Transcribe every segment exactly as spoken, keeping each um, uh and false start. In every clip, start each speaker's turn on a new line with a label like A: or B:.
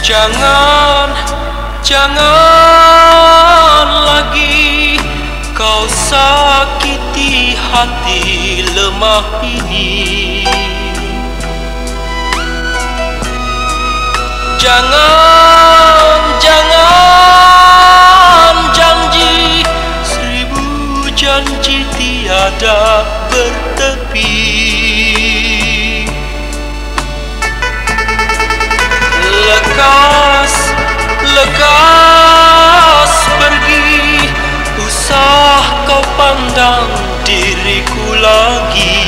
A: Jangan, jangan lagi kau sakiti hati lemah ini. Jangan, jangan janji, seribu janji tiada bertepi. Lekas, lekas pergi, usah kau pandang diriku lagi.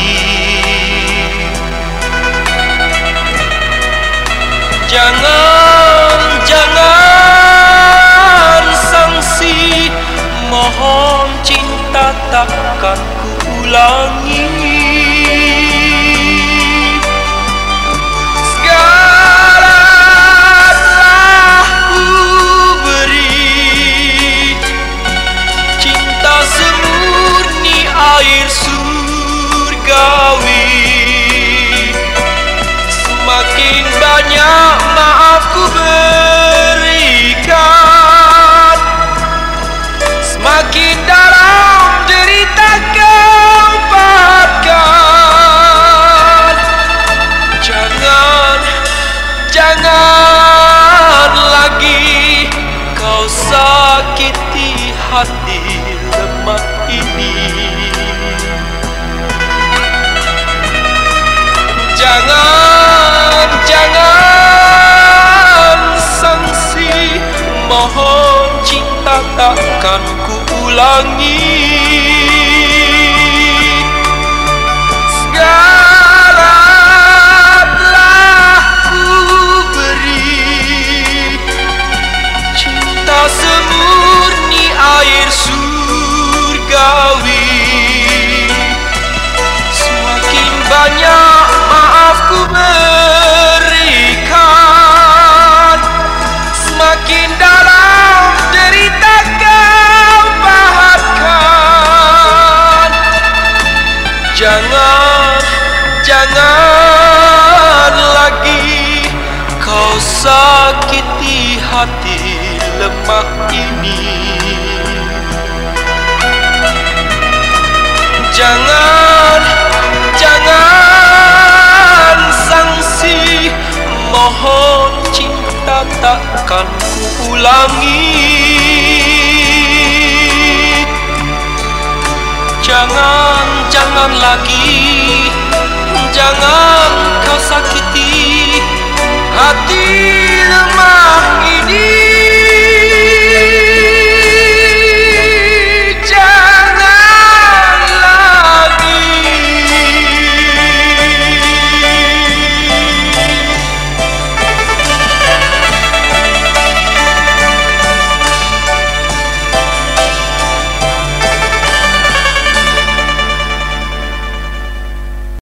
A: Jangan, jangan sangsi, mohon cinta takkan ku ulangi. Air surgawi, semakin banyak maaf ku berikan, semakin dalam derita kau pahatkan. Jangan, jangan lagi kau sakiti hati lemah ini. Jangan, jangan sangsi, mohon cinta takkan ku ulangi. Segala telah ku beri, cinta semurni air surgawi, semakin banyak ku berikan, semakin dalam derita kau pahatkan. Jangan, jangan lagi kau sakiti hati lemah ini. Jangan, jangan sangsi, mohon cinta takkan ku ulangi. Jangan, jangan lagi